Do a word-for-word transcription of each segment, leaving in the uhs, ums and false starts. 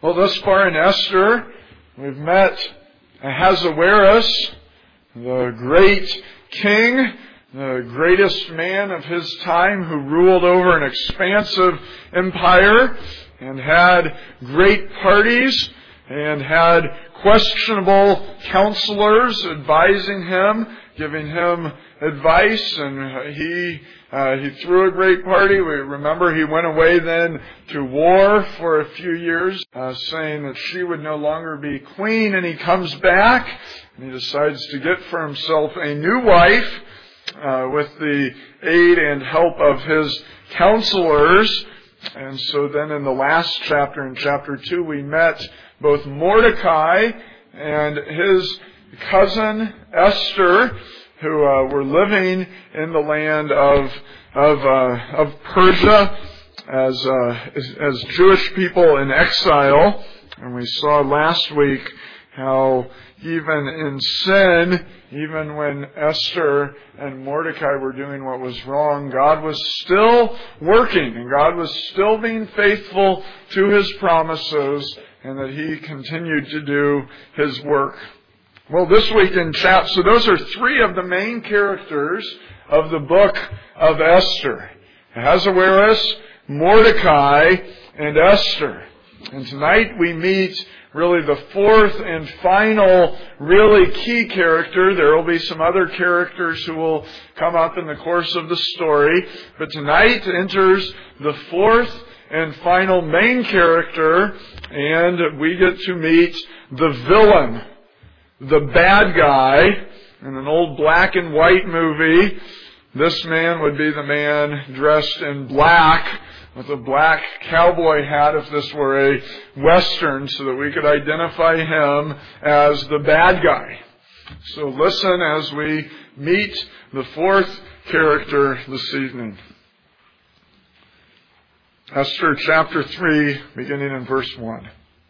Well, thus far in Esther, we've met Ahasuerus, the great king, the greatest man of his time who ruled over an expansive empire and had great parties and had questionable counselors advising him, giving him advice, and he uh, he threw a great party. We remember he went away then to war for a few years, uh, saying that she would no longer be queen, and he comes back and he decides to get for himself a new wife uh, with the aid and help of his counselors. And so then in the last chapter, in chapter two, we met both Mordecai and his cousin Esther, who uh, were living in the land of of uh, of Persia as, uh, as as Jewish people in exile. And we saw last week how even in sin, even when Esther and Mordecai were doing what was wrong, God was still working, and God was still being faithful to His promises, and that He continued to do His work. Well, this week in chapter, so those are three of the main characters of the book of Esther: Ahasuerus, Mordecai, and Esther. And tonight we meet really the fourth and final really key character. There will be some other characters who will come up in the course of the story, but tonight enters the fourth and final main character, and we get to meet the villain, the bad guy. In an old black and white movie, this man would be the man dressed in black with a black cowboy hat if this were a Western, so that we could identify him as the bad guy. So listen as we meet the fourth character this evening. Esther chapter three, beginning in verse one.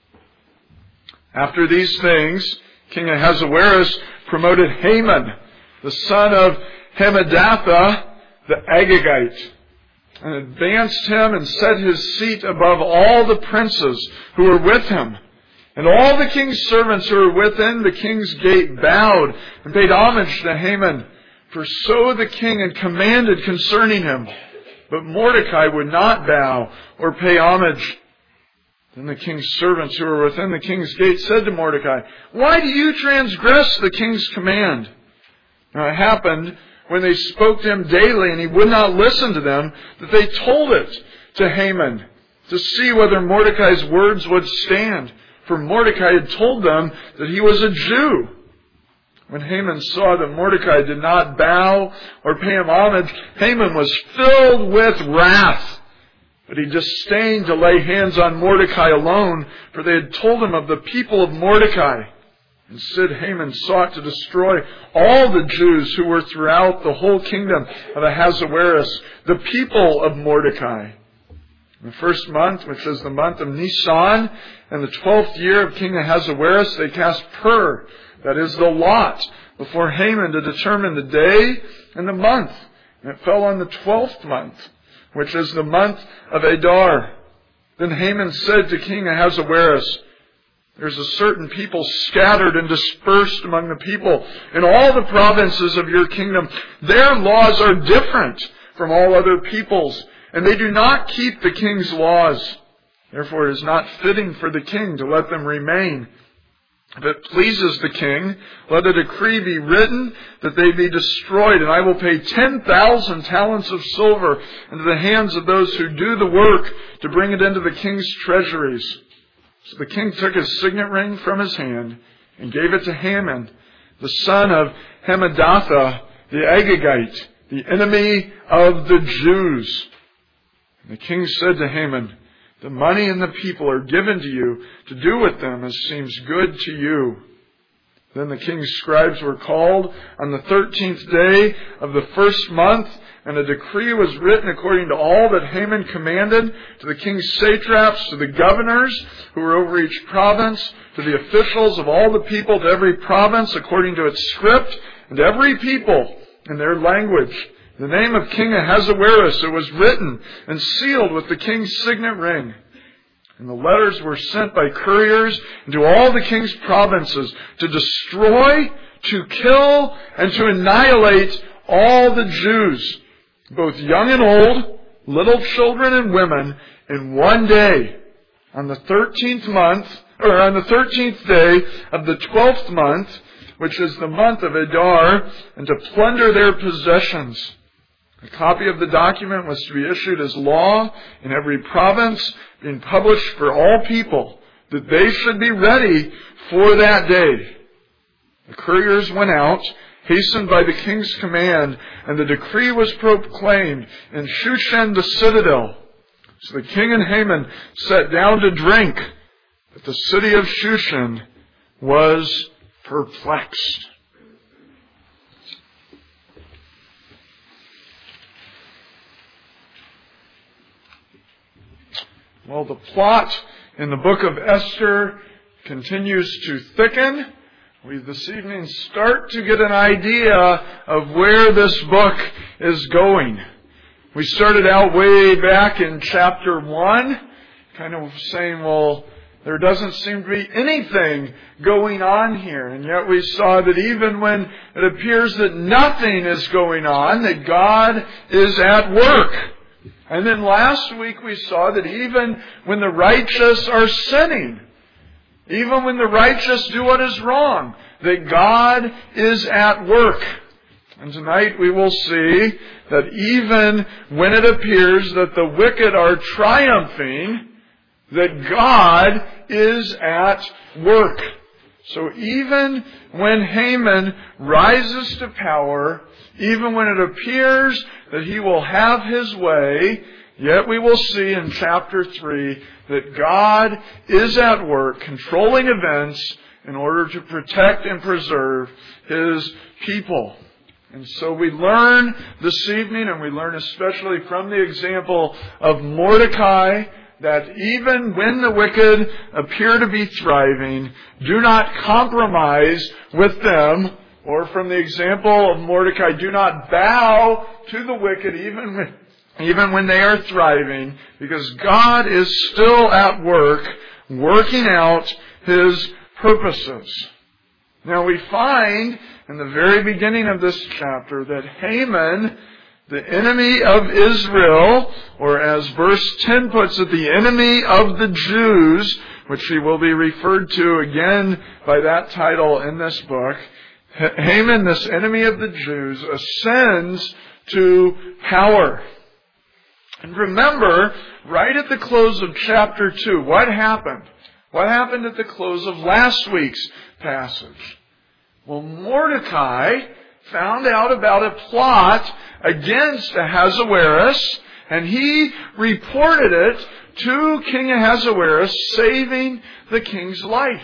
After these things, King Ahasuerus promoted Haman, the son of Hammedatha, the Agagite, and advanced him and set his seat above all the princes who were with him. And all the king's servants who were within the king's gate bowed and paid homage to Haman, for so the king had commanded concerning him. But Mordecai would not bow or pay homage. Then the king's servants who were within the king's gate said to Mordecai, "Why do you transgress the king's command?" Now it happened, when they spoke to him daily and he would not listen to them, that they told it to Haman to see whether Mordecai's words would stand. For Mordecai had told them that he was a Jew. When Haman saw that Mordecai did not bow or pay him homage, Haman was filled with wrath. But he disdained to lay hands on Mordecai alone, for they had told him of the people of Mordecai. Instead, Haman sought to destroy all the Jews who were throughout the whole kingdom of Ahasuerus, the people of Mordecai. In the first month, which is the month of Nisan, and the twelfth year of King Ahasuerus, they cast pur, that is the lot, before Haman to determine the day and the month. And it fell on the twelfth month, which is the month of Adar. Then Haman said to King Ahasuerus, "There's a certain people scattered and dispersed among the people in all the provinces of your kingdom. Their laws are different from all other peoples, and they do not keep the king's laws. Therefore it is not fitting for the king to let them remain. If it pleases the king, let a decree be written that they be destroyed, and I will pay ten thousand talents of silver into the hands of those who do the work to bring it into the king's treasuries." So the king took his signet ring from his hand and gave it to Haman, the son of Hammedatha, the Agagite, the enemy of the Jews. And the king said to Haman, "The money and the people are given to you to do with them as seems good to you." Then the king's scribes were called on the thirteenth day of the first month, and a decree was written according to all that Haman commanded, to the king's satraps, to the governors who were over each province, to the officials of all the people, to every province according to its script, and to every people in their language. The name of King Ahasuerus, it was written and sealed with the king's signet ring. And the letters were sent by couriers into all the king's provinces to destroy, to kill, and to annihilate all the Jews, both young and old, little children and women, in one day, on the thirteenth month, or on the thirteenth day of the twelfth month, which is the month of Adar, and to plunder their possessions. A copy of the document was to be issued as law in every province, being published for all people, that they should be ready for that day. The couriers went out, hastened by the king's command, and the decree was proclaimed in Shushan the citadel. So the king and Haman sat down to drink, but the city of Shushan was perplexed. Well, the plot in the book of Esther continues to thicken. We this evening start to get an idea of where this book is going. We started out way back in chapter one, kind of saying, well, there doesn't seem to be anything going on here. And yet we saw that even when it appears that nothing is going on, that God is at work. And then last week we saw that even when the righteous are sinning, even when the righteous do what is wrong, that God is at work. And tonight we will see that even when it appears that the wicked are triumphing, that God is at work. So even when Haman rises to power, even when it appears that he will have his way, yet we will see in chapter three that God is at work controlling events in order to protect and preserve His people. And so we learn this evening, and we learn especially from the example of Mordecai, that even when the wicked appear to be thriving, do not compromise with them. Or from the example of Mordecai, do not bow to the wicked even when, even when they are thriving, because God is still at work, working out His purposes. Now we find in the very beginning of this chapter that Haman, the enemy of Israel, or as verse ten puts it, the enemy of the Jews, which he will be referred to again by that title in this book, Haman, this enemy of the Jews, ascends to power. And remember, right at the close of chapter two, what happened? What happened at the close of last week's passage? Well, Mordecai found out about a plot against Ahasuerus, and he reported it to King Ahasuerus, saving the king's life.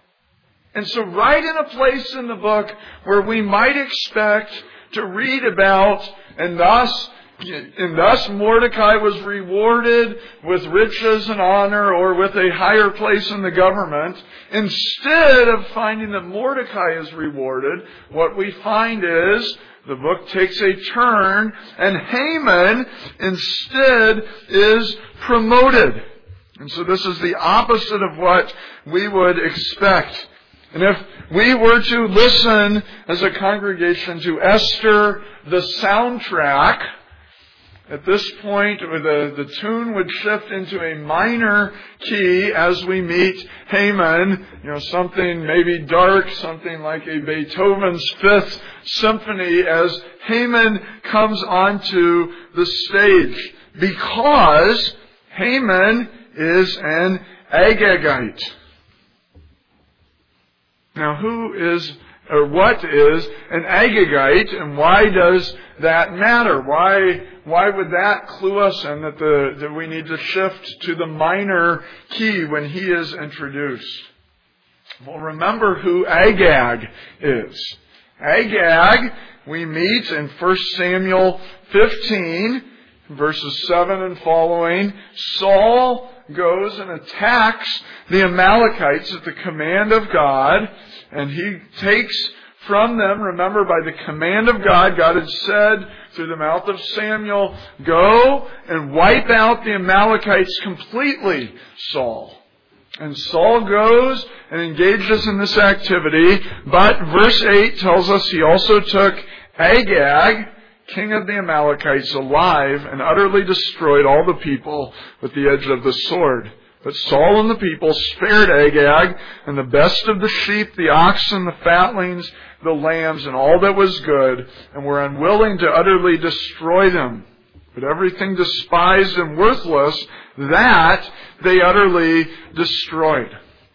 And so right in a place in the book where we might expect to read about, and thus, and thus Mordecai was rewarded with riches and honor or with a higher place in the government, instead of finding that Mordecai is rewarded, what we find is the book takes a turn and Haman instead is promoted. And so this is the opposite of what we would expect. And if we were to listen as a congregation to Esther, the soundtrack, at this point the, the tune would shift into a minor key as we meet Haman, you know, something maybe dark, something like a Beethoven's Fifth Symphony as Haman comes onto the stage. Because Haman is an Agagite. Now, who is, or what is an Agagite, and why does that matter? Why, why would that clue us in that, the, that we need to shift to the minor key when he is introduced? Well, remember who Agag is. Agag, we meet in First Samuel fifteen, verses seven and following. Saul goes and attacks the Amalekites at the command of God, and he takes from them. Remember, by the command of God, God had said through the mouth of Samuel, go and wipe out the Amalekites completely, Saul. And Saul goes and engages in this activity, but verse eight tells us he also took Agag, king of the Amalekites, alive and utterly destroyed all the people with the edge of the sword. But Saul and the people spared Agag and the best of the sheep, the oxen, the fatlings, the lambs, and all that was good, and were unwilling to utterly destroy them. But everything despised and worthless, that they utterly destroyed.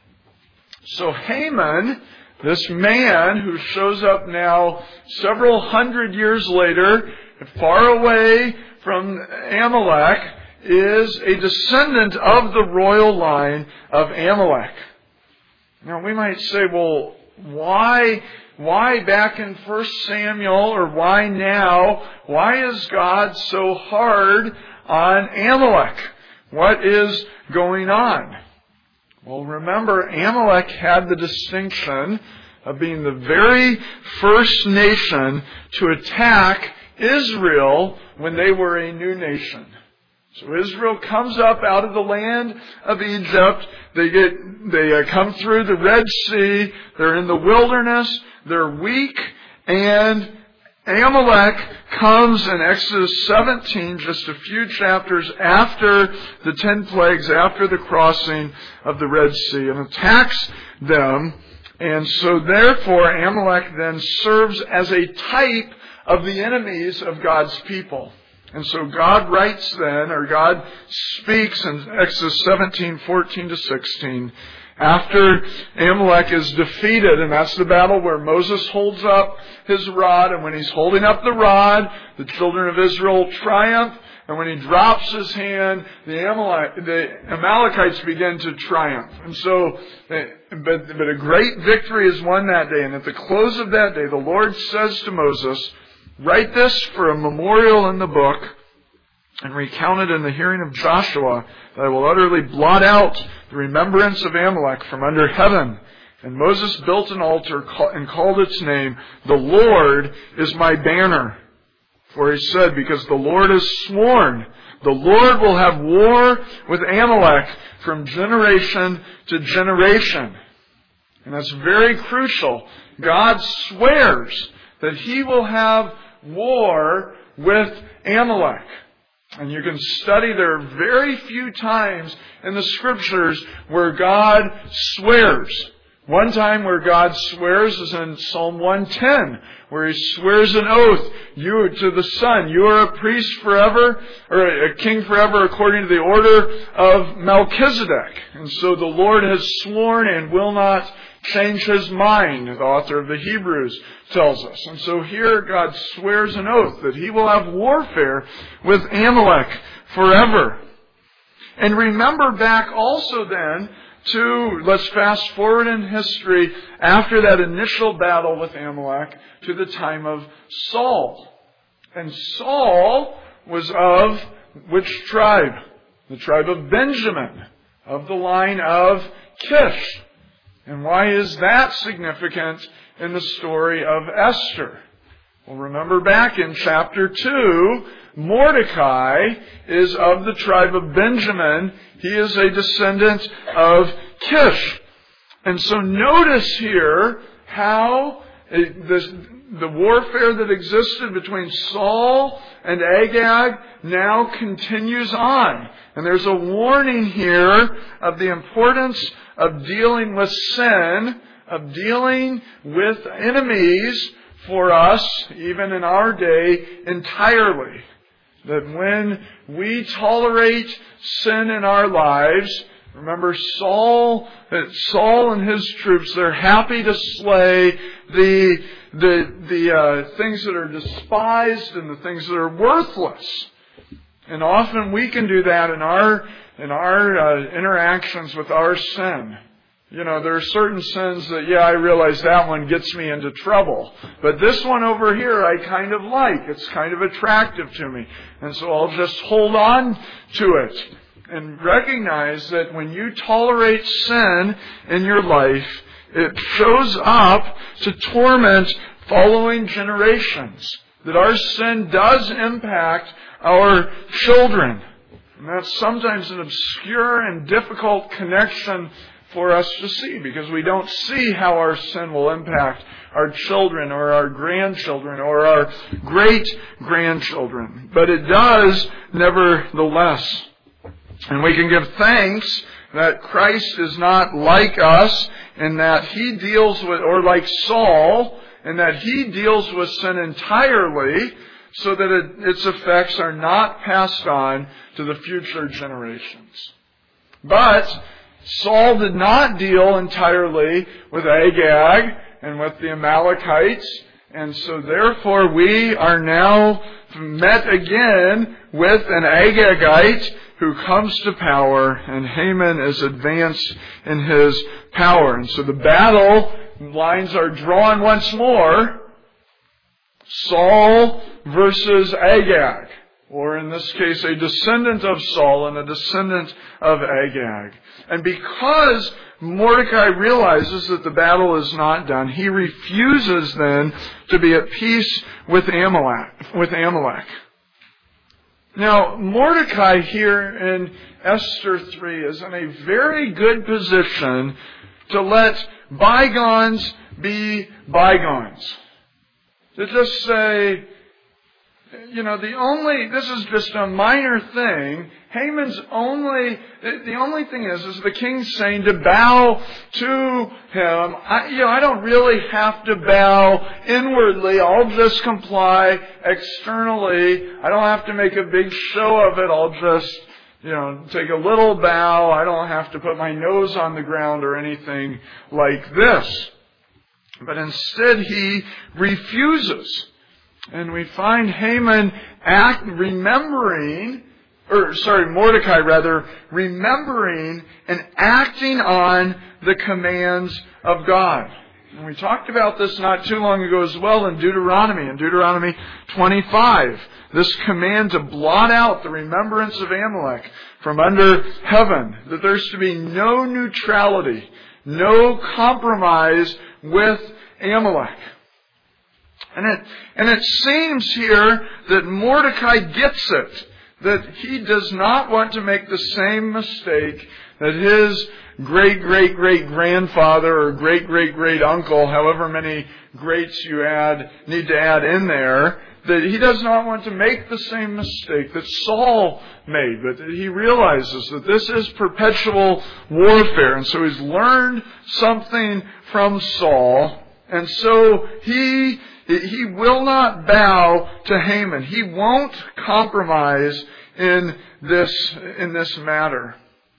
So Haman, this man who shows up now several hundred years later, far away from Amalek, is a descendant of the royal line of Amalek. Now we might say, well, why, why back in First Samuel, or why now? Why is God so hard on Amalek? What is going on? Well, remember, Amalek had the distinction of being the very first nation to attack Israel when they were a new nation. So Israel comes up out of the land of Egypt. They get, they uh, come through the Red Sea. They're in the wilderness. They're weak. And Amalek comes in Exodus seventeen, just a few chapters after the ten plagues, after the crossing of the Red Sea, and attacks them. And so therefore Amalek then serves as a type of the enemies of God's people. And so God writes then, or God speaks in Exodus seventeen, fourteen to sixteen, after Amalek is defeated, and that's the battle where Moses holds up his rod, and when he's holding up the rod, the children of Israel triumph, and when he drops his hand, the, Amalek, the Amalekites begin to triumph. And so, but, but a great victory is won that day, and at the close of that day, the Lord says to Moses, write this for a memorial in the book and recount it in the hearing of Joshua, that I will utterly blot out the remembrance of Amalek from under heaven. And Moses built an altar and called its name, The Lord is my banner. For he said, because the Lord has sworn, the Lord will have war with Amalek from generation to generation. And that's very crucial. God swears that he will have war with Amalek. And you can study, there are very few times in the Scriptures where God swears. One time where God swears is in Psalm one ten, where he swears an oath, you to the Son, you are a priest forever, or a king forever according to the order of Melchizedek. And so the Lord has sworn and will not change his mind, the author of the Hebrews tells us. And so here God swears an oath that he will have warfare with Amalek forever. And remember back also then to, let's fast forward in history, after that initial battle with Amalek, to the time of Saul. And Saul was of which tribe? The tribe of Benjamin, of the line of Kish. And why is that significant in the story of Esther? Well, remember back in chapter two, Mordecai is of the tribe of Benjamin. He is a descendant of Kish. And so notice here how this, the warfare that existed between Saul and Agag now continues on. And there's a warning here of the importance of dealing with sin, of dealing with enemies for us, even in our day, entirely. That when we tolerate sin in our lives, remember Saul, that Saul and his troops, they're happy to slay the the the uh, things that are despised and the things that are worthless. And often we can do that in our in our uh, interactions with our sin. You know, there are certain sins that, yeah, I realize that one gets me into trouble. But this one over here I kind of like. It's kind of attractive to me. And so I'll just hold on to it. And recognize that when you tolerate sin in your life, it shows up to torment following generations. That our sin does impact our children. And that's sometimes an obscure and difficult connection for us to see, because we don't see how our sin will impact our children or our grandchildren or our great-grandchildren. But it does nevertheless. And we can give thanks that Christ is not like us, and that He deals with, or like Saul, and that He deals with sin entirely, so that it, its effects are not passed on to the future generations. But Saul did not deal entirely with Agag and with the Amalekites, and so therefore we are now met again with an Agagite who comes to power, and Haman is advanced in his power. And so the battle lines are drawn once more. Saul versus Agag, or in this case, a descendant of Saul and a descendant of Agag. And because Mordecai realizes that the battle is not done, he refuses then to be at peace with Amalek. With Amalek. Now, Mordecai here in Esther three is in a very good position to let bygones be bygones. To just say, you know, the only, this is just a minor thing. Haman's only, the only thing is, is the king's saying to bow to him. I, you know, I don't really have to bow inwardly. I'll just comply externally. I don't have to make a big show of it. I'll just, you know, take a little bow. I don't have to put my nose on the ground or anything like this. But instead he refuses. And we find Haman act, remembering, or sorry, Mordecai rather, remembering and acting on the commands of God. And we talked about this not too long ago as well in Deuteronomy, in Deuteronomy twenty-five. This command to blot out the remembrance of Amalek from under heaven. That there's to be no neutrality, no compromise with Amalek. And it, and it seems here that Mordecai gets it. That he does not want to make the same mistake that his great-great-great-grandfather or great-great-great-uncle, however many greats you add, need to add in there, that he does not want to make the same mistake that Saul made, but that he realizes that this is perpetual warfare. And so he's learned something from Saul, and so he he will not bow to Haman. He won't compromise in this in this matter.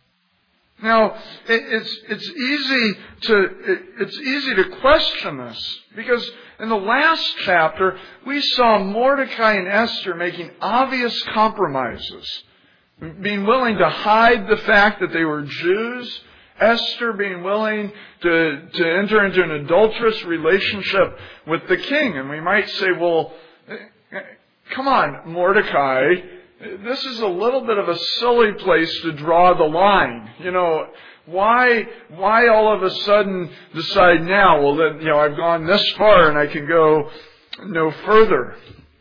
Now, it's it's easy to it's easy to question this, because in the last chapter we saw Mordecai and Esther making obvious compromises, being willing to hide the fact that they were Jews. Esther being willing to, to enter into an adulterous relationship with the king. And we might say, well, come on, Mordecai, this is a little bit of a silly place to draw the line. You know, why, why all of a sudden decide now, well, then, you know, I've gone this far and I can go no further.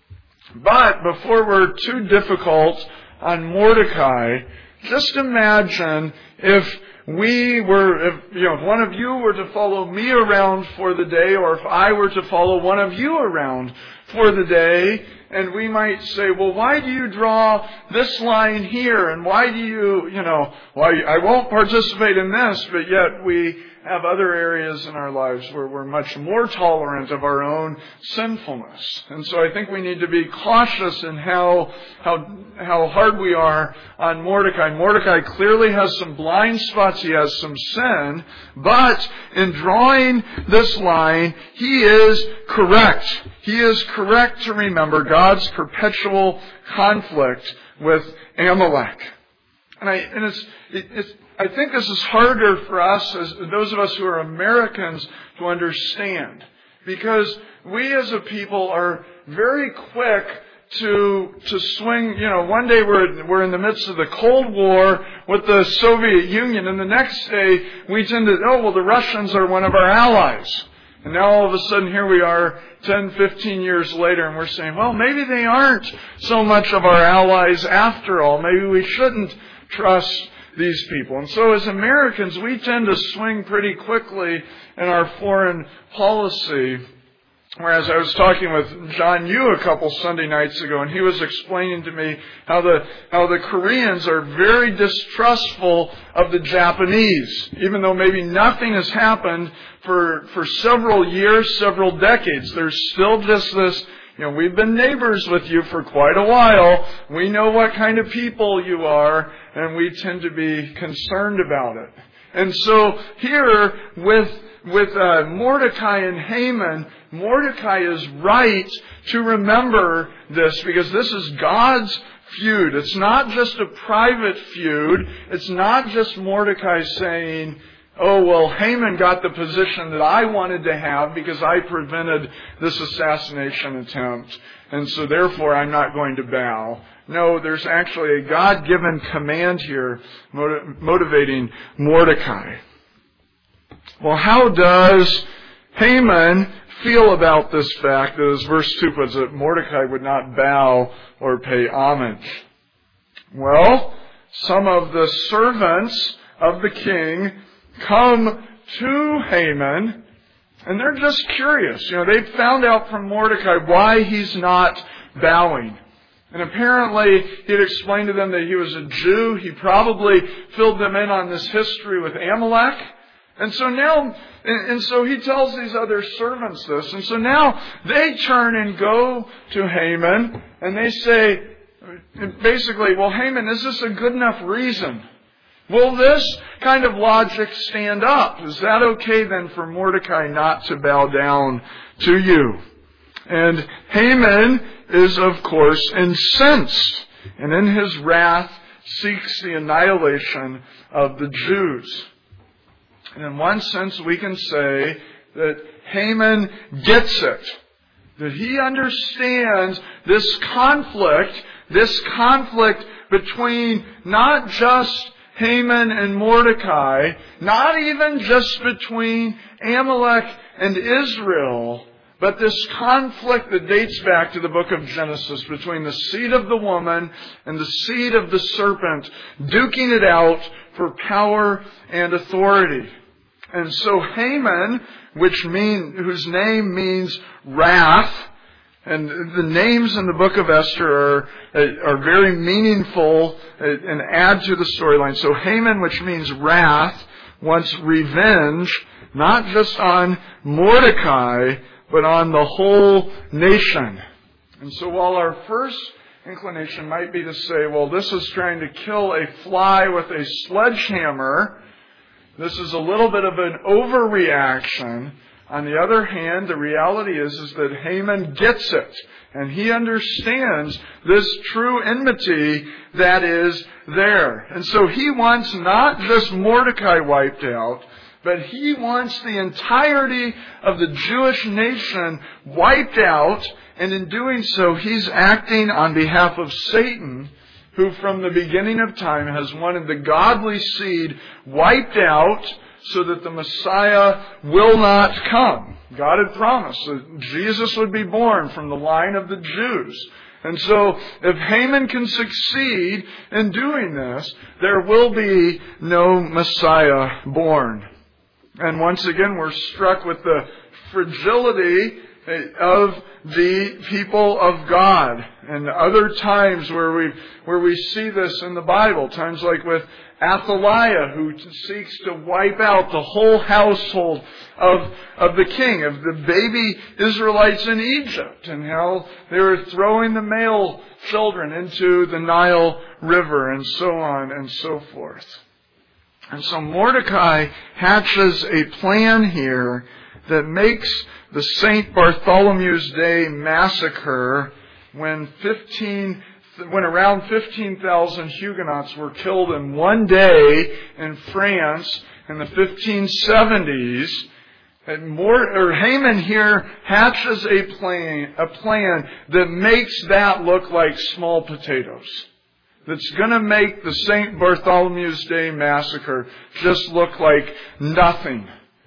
But before we're too difficult on Mordecai, just imagine if we were, if, you know, if one of you were to follow me around for the day, or if I were to follow one of you around for the day, and we might say, well, why do you draw this line here? And why do you, you know, well, I won't participate in this, but yet we have other areas in our lives where we're much more tolerant of our own sinfulness. And so I think we need to be cautious in how how how hard we are on Mordecai. Mordecai clearly has some blind spots. He has some sin. But in drawing this line, he is correct. He is correct to remember God's perpetual conflict with Amalek. And, I, and it's, it, it's I think this is harder for us, as those of us who are Americans, to understand. Because we as a people are very quick to to swing, you know, one day we're we're in the midst of the Cold War with the Soviet Union, and the next day we tend to, oh, well, the Russians are one of our allies. And now all of a sudden here we are ten, fifteen years later, and we're saying, well, maybe they aren't so much of our allies after all. Maybe we shouldn't trust these people. And so as Americans, we tend to swing pretty quickly in our foreign policy. Whereas I was talking with John Yu a couple Sunday nights ago, and he was explaining to me how the how the Koreans are very distrustful of the Japanese, even though maybe nothing has happened for for several years, several decades. There's still just this, you know, we've been neighbors with you for quite a while. We know what kind of people you are, and we tend to be concerned about it. And so here with with uh, Mordecai and Haman, Mordecai is right to remember this, because this is God's feud. It's not just a private feud. It's not just Mordecai saying, oh, well, Haman got the position that I wanted to have because I prevented this assassination attempt, and so therefore I'm not going to bow. No, there's actually a God-given command here motivating Mordecai. Well, how does Haman feel about this fact that, as verse two puts it, Mordecai would not bow or pay homage? Well, some of the servants of the king come to Haman, and they're just curious. You know, they found out from Mordecai why he's not bowing. And apparently he had explained to them that he was a Jew. He probably filled them in on this history with Amalek. And so now, and so he tells these other servants this. And so now they turn and go to Haman, and they say, basically, well, Haman, is this a good enough reason? Will this kind of logic stand up? Is that okay then for Mordecai not to bow down to you? And Haman is, of course, incensed, and in his wrath seeks the annihilation of the Jews. And in one sense, we can say that Haman gets it, that he understands this conflict, this conflict between not just Haman and Mordecai, not even just between Amalek and Israel, but this conflict that dates back to the book of Genesis between the seed of the woman and the seed of the serpent, duking it out for power and authority. And so Haman, which mean, whose name means wrath, and the names in the book of Esther are, are very meaningful and add to the storyline. So Haman, which means wrath, wants revenge, not just on Mordecai, but on the whole nation. And so while our first inclination might be to say, well, this is trying to kill a fly with a sledgehammer, this is a little bit of an overreaction. On the other hand, the reality is, is that Haman gets it. And he understands this true enmity that is there. And so he wants not just Mordecai wiped out, but he wants the entirety of the Jewish nation wiped out. And in doing so, he's acting on behalf of Satan, who from the beginning of time has wanted the godly seed wiped out so that the Messiah will not come. God had promised that Jesus would be born from the line of the Jews. And so if Haman can succeed in doing this, there will be no Messiah born. And once again, we're struck with the fragility of the people of God. And other times where we where we see this in the Bible, times like with Athaliah, who seeks to wipe out the whole household of, of the king, of the baby Israelites in Egypt, and how they were throwing the male children into the Nile River, and so on and so forth. And so Mordecai hatches a plan here that makes the Saint Bartholomew's Day massacre, when fifteen, when around fifteen thousand Huguenots were killed in one day in France in the fifteen seventies, And more, or Haman here hatches a plan, a plan that makes that look like small potatoes. That's going to make the Saint Bartholomew's Day massacre just look like nothing.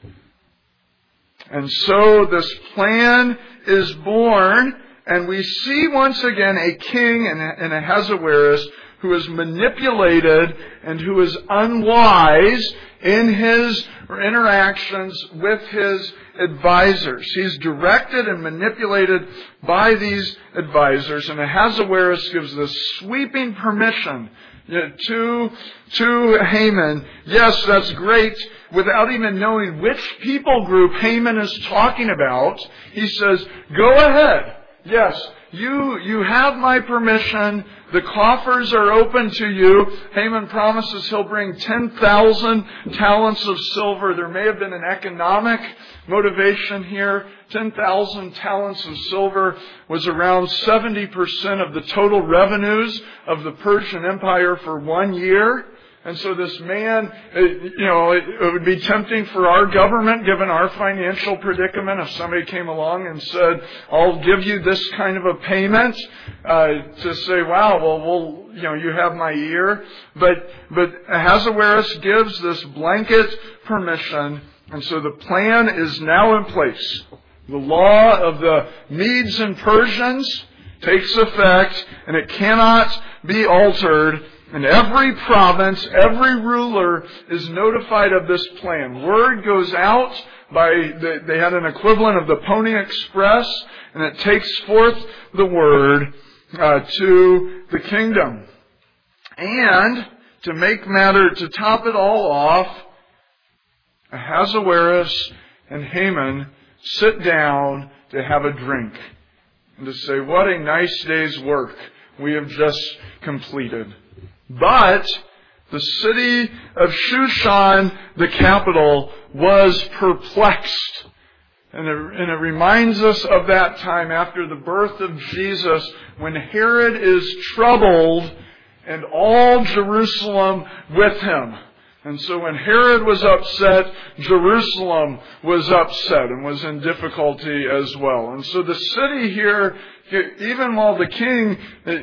And so this plan is born, and we see once again a king and Ahasuerus who is manipulated and who is unwise in his interactions with his advisors. He's directed and manipulated by these advisors, and Ahasuerus gives this sweeping permission to, to Haman. Yes, that's great. Without even knowing which people group Haman is talking about, he says, go ahead. Yes, you, you have my permission. The coffers are open to you. Haman promises he'll bring ten thousand talents of silver. There may have been an economic motivation here. ten thousand talents of silver was around seventy percent of the total revenues of the Persian Empire for one year. And so this man, you know, it would be tempting for our government, given our financial predicament, if somebody came along and said, I'll give you this kind of a payment, uh, to say, wow, well, we'll, you know, you have my ear. But, but Ahasuerus gives this blanket permission, and so the plan is now in place. The law of the Medes and Persians takes effect, and it cannot be altered. And every province, every ruler is notified of this plan. Word goes out by, the, they had an equivalent of the Pony Express, and it takes forth the word uh, to the kingdom. And to make matter, to top it all off, Ahasuerus and Haman sit down to have a drink and to say, what a nice day's work we have just completed. But the city of Shushan, the capital, was perplexed. And it, and it reminds us of that time after the birth of Jesus, when Herod is troubled and all Jerusalem with him. And so when Herod was upset, Jerusalem was upset and was in difficulty as well. And so the city here, even while the king,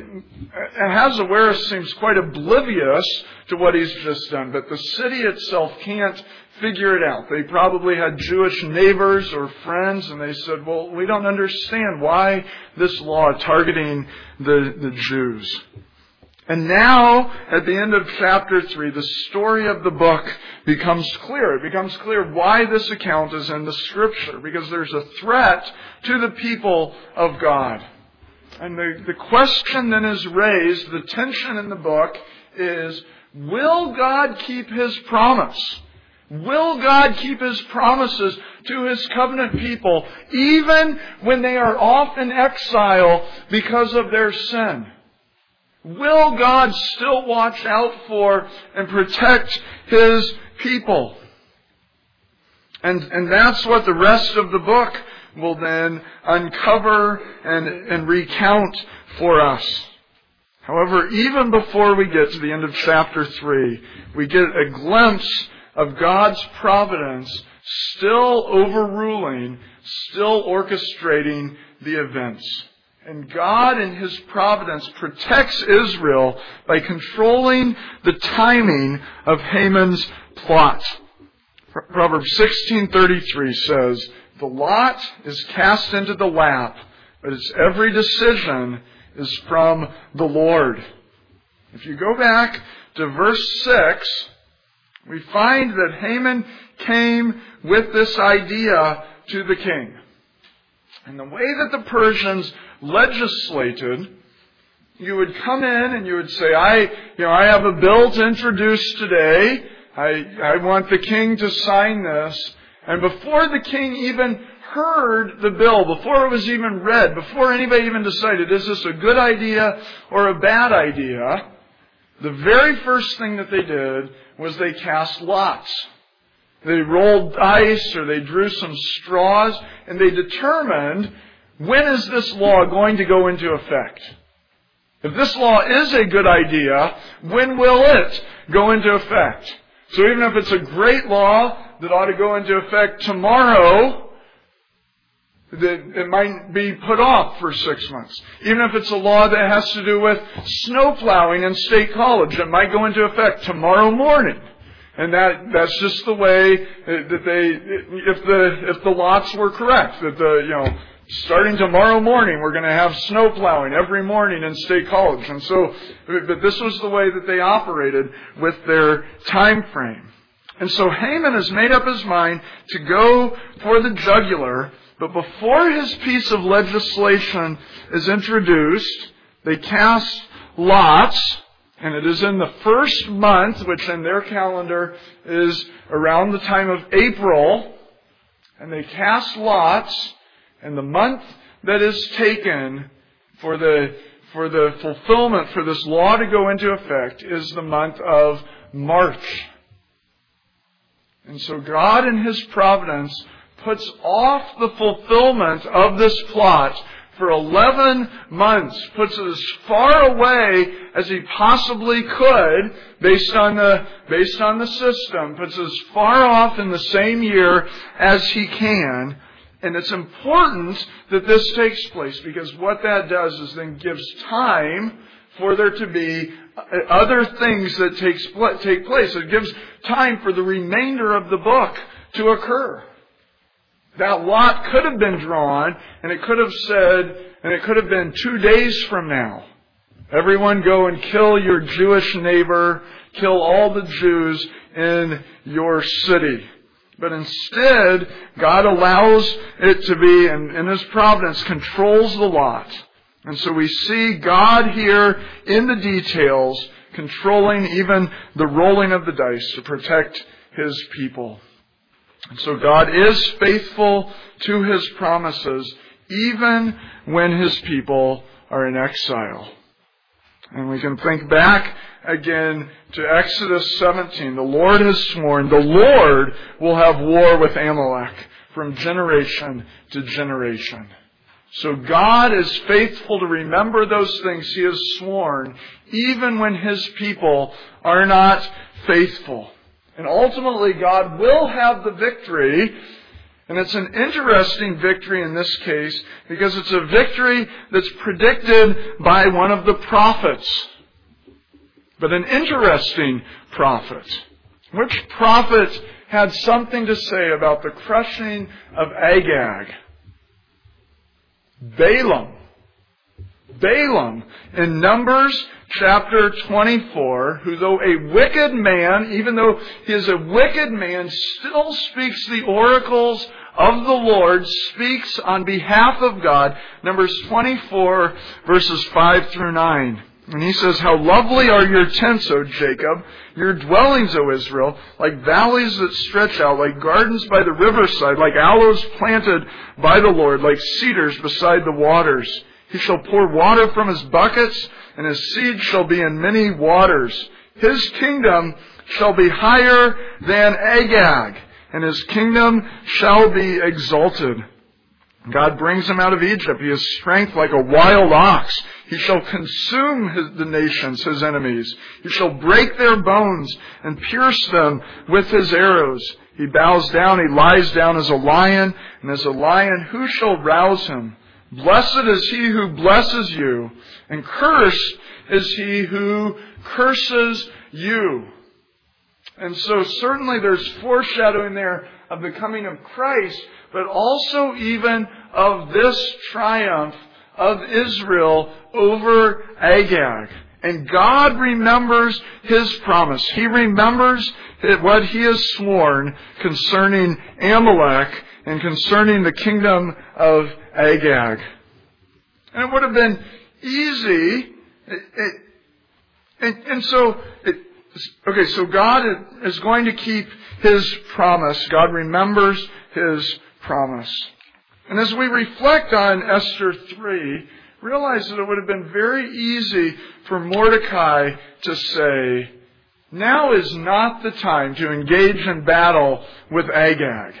Ahasuerus seems quite oblivious to what he's just done, but the city itself can't figure it out. They probably had Jewish neighbors or friends, and they said, well, we don't understand why this law targeting the, the Jews. And now, at the end of chapter three, the story of the book becomes clear. It becomes clear why this account is in the Scripture, because there's a threat to the people of God. And the, the question then is raised, the tension in the book is, will God keep His promise? Will God keep His promises to His covenant people, even when they are off in exile because of their sin? Will God still watch out for and protect His people? And, and that's what the rest of the book will then uncover and, and recount for us. However, even before we get to the end of chapter three, we get a glimpse of God's providence still overruling, still orchestrating the events. And God in His providence protects Israel by controlling the timing of Haman's plot. Proverbs sixteen thirty-three says, the lot is cast into the lap, but its every decision is from the Lord. If you go back to verse six, we find that Haman came with this idea to the king. And the way that the Persians legislated, you would come in and you would say, I, you know, I have a bill to introduce today. I, I want the king to sign this. And before the king even heard the bill, before it was even read, before anybody even decided, is this a good idea or a bad idea, the very first thing that they did was they cast lots. They rolled dice or they drew some straws and they determined, when is this law going to go into effect? If this law is a good idea, when will it go into effect? So even if it's a great law that ought to go into effect tomorrow, that it might be put off for six months. Even if it's a law that has to do with snow plowing in State College, it might go into effect tomorrow morning. And that, that's just the way that they, if the, if the lots were correct, that the, you know, starting tomorrow morning, we're going to have snow plowing every morning in State College. And so, but this was the way that they operated with their time frame. And so Haman has made up his mind to go for the jugular, but before his piece of legislation is introduced, they cast lots, and it is in the first month, which in their calendar is around the time of April, and they cast lots, and the month that is taken for the for the fulfillment for this law to go into effect is the month of March. And so God in His providence puts off the fulfillment of this plot for eleven months, puts it as far away as He possibly could based on the based on the system, puts it as far off in the same year as He can. And it's important that this takes place, because what that does is then gives time for there to be other things that takes take place. It gives time for the remainder of the book to occur. That lot could have been drawn, and it could have said, and it could have been two days from now. Everyone go and kill your Jewish neighbor, kill all the Jews in your city. But instead, God allows it to be, and in His providence, controls the lot. And so we see God here in the details, controlling even the rolling of the dice to protect His people. And so God is faithful to His promises, even when His people are in exile. And we can think back again to Exodus seventeen. The Lord has sworn, the Lord will have war with Amalek from generation to generation. So God is faithful to remember those things He has sworn, even when His people are not faithful. And ultimately, God will have the victory. And it's an interesting victory in this case, because it's a victory that's predicted by one of the prophets. But an interesting prophet. Which prophet had something to say about the crushing of Agag? Balaam. Balaam in Numbers chapter twenty-four, who though a wicked man, even though he is a wicked man, still speaks the oracles of the Lord, speaks on behalf of God. Numbers twenty-four, verses five through nine. And he says, "How lovely are your tents, O Jacob, your dwellings, O Israel, like valleys that stretch out, like gardens by the riverside, like aloes planted by the Lord, like cedars beside the waters. He shall pour water from His buckets, and His seed shall be in many waters. His kingdom shall be higher than Agag, and His kingdom shall be exalted. God brings him out of Egypt. He has strength like a wild ox. He shall consume his, the nations, His enemies. He shall break their bones and pierce them with His arrows. He bows down, he lies down as a lion, and as a lion, who shall rouse him? Blessed is he who blesses you, and cursed is he who curses you." And so certainly there's foreshadowing there of the coming of Christ, but also even of this triumph of Israel over Agag. And God remembers His promise. He remembers what He has sworn concerning Amalek and concerning the kingdom of Agag. And it would have been easy. It, it, and, and so, it, okay, so God is going to keep His promise. God remembers His promise. And as we reflect on Esther three, realize that it would have been very easy for Mordecai to say, now is not the time to engage in battle with Agag.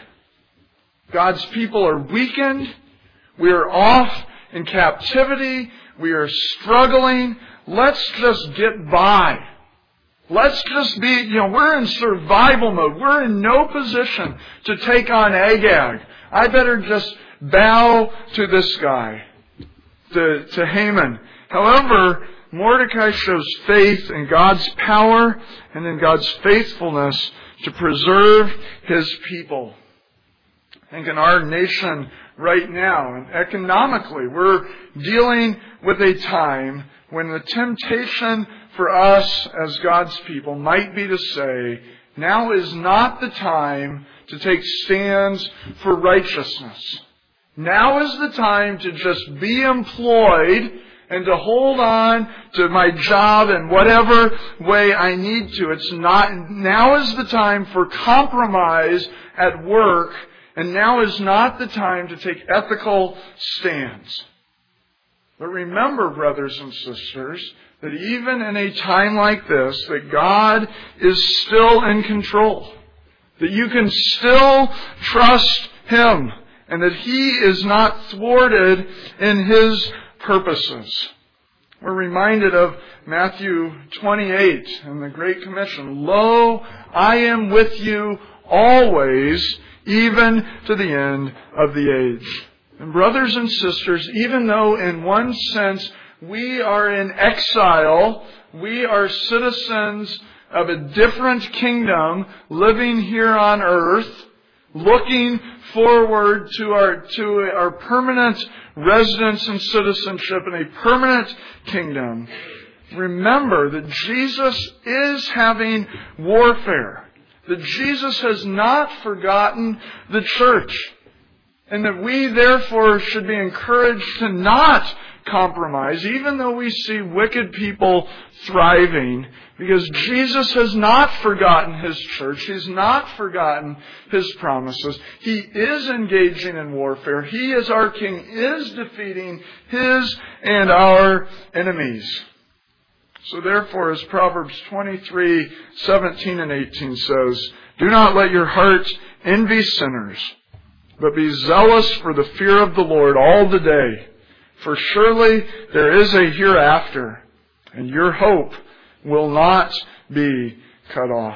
God's people are weakened. We are off in captivity. We are struggling. Let's just get by. Let's just be, you know, we're in survival mode. We're in no position to take on Agag. I better just bow to this guy, to, to Haman. However, Mordecai shows faith in God's power and in God's faithfulness to preserve His people. I think in our nation right now, and economically, we're dealing with a time when the temptation for us as God's people might be to say, now is not the time to take stands for righteousness. Now is the time to just be employed and to hold on to my job in whatever way I need to. It's not, now is the time for compromise at work, and now is not the time to take ethical stands. But remember, brothers and sisters, that even in a time like this, that God is still in control. That you can still trust Him, and that He is not thwarted in His purposes. We're reminded of Matthew twenty-eight and the Great Commission. Lo, I am with you always, even to the end of the age. And brothers and sisters, even though in one sense we are in exile, we are citizens of a different kingdom living here on earth, looking forward to our to our permanent residence and citizenship in a permanent kingdom. Remember that Jesus is having warfare. That Jesus has not forgotten the church. And that we therefore should be encouraged to not compromise, even though we see wicked people thriving, because Jesus has not forgotten His church. He's not forgotten His promises. He is engaging in warfare. He, as our King, is defeating His and our enemies. So therefore, as Proverbs twenty-three, seventeen and eighteen says, do not let your heart envy sinners, but be zealous for the fear of the Lord all the day. For surely there is a hereafter, and your hope will not be cut off.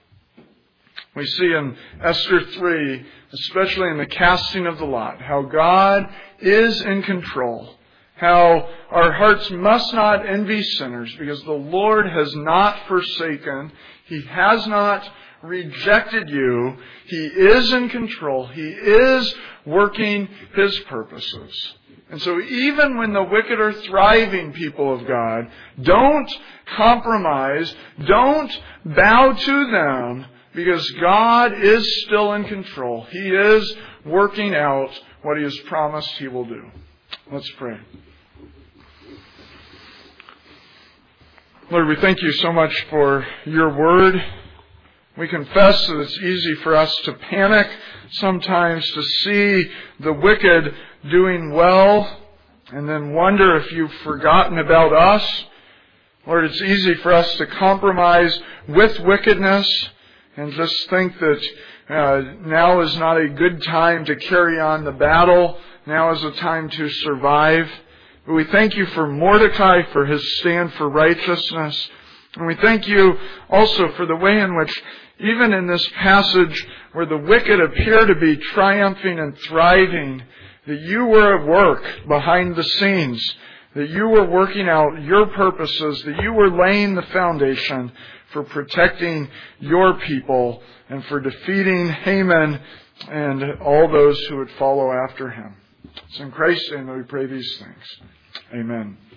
We see in Esther three, especially in the casting of the lot, how God is in control. How our hearts must not envy sinners, because the Lord has not forsaken. He has not rejected you. He is in control. He is working His purposes. And so even when the wicked are thriving, people of God, don't compromise, don't bow to them, because God is still in control. He is working out what He has promised He will do. Let's pray. Lord, we thank You so much for Your Word. We confess that it's easy for us to panic sometimes, to see the wicked doing well and then wonder if You've forgotten about us. Lord, it's easy for us to compromise with wickedness and just think that uh, now is not a good time to carry on the battle. Now is a time to survive. But we thank You for Mordecai, for his stand for righteousness. And we thank You also for the way in which, even in this passage where the wicked appear to be triumphing and thriving, that You were at work behind the scenes, that You were working out Your purposes, that You were laying the foundation for protecting Your people and for defeating Haman and all those who would follow after him. It's in Christ's name that we pray these things. Amen.